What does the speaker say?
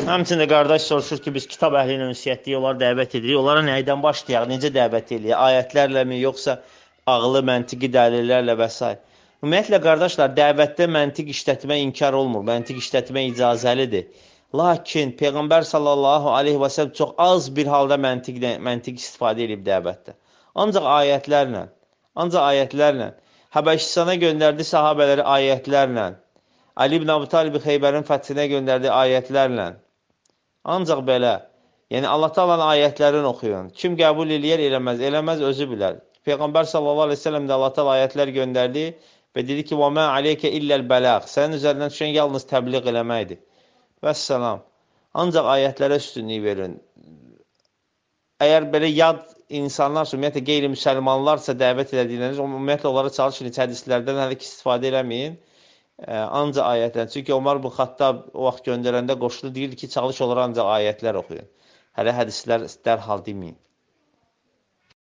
Həmçində qardaş soruşur ki, biz kitab əhli ilə ünsiyyətliyi, onları dəvət edirik. Onlara nəyidən başlayaq, necə dəvət edirik? Ayətlərlə mi, yoxsa ağlı, məntiqi dəlillərlə və s. Ümumiyyətlə, qardaşlar, dəvətdə məntiq işlətmə inkar olmur, məntiq işlətmə icazəlidir. Lakin Peyğəmbər sallallahu aleyhi və səlləm çox az bir halda məntiq istifadə edib dəvətdə. Ancaq ayətlərlə, Həbəşistana göndərdi sahabələri ayətlərlə, Ali ibn Əbi Talib Xeybərin fəthinə göndərdi ayətlərlə. Ancaq belə, yəni Allah Taala'nın ayətlərini oxuyun. Kim qəbul eləyər, eləməz özü bilər. Peyğəmbər sallallahu əleyhi və səlləm də Allah Taala ayətlər göndərdi və dedi ki: "Və mə aleyke illəl bələğ." Sənin üzərindən düşən yalnız təbliğ eləməkdir. Vəssalam. Ancaq ayətlərə üstünlük verin. Əgər belə yad insanlarsa, ümumiyyətlə qeyri-müsəlmanlarsa dəvət edildiyiniz, ümumiyyətlə onlara çalışın, hədislərdən hələ ki istifadə eləməyin. Ancaq ayətlər. Çünki Ömər ibn Xattab o vaxt göndərəndə qoşulu deyirdi ki, çalış olur ancaq ayətlər oxuyun. Hələ hədislər dərhal deməyin.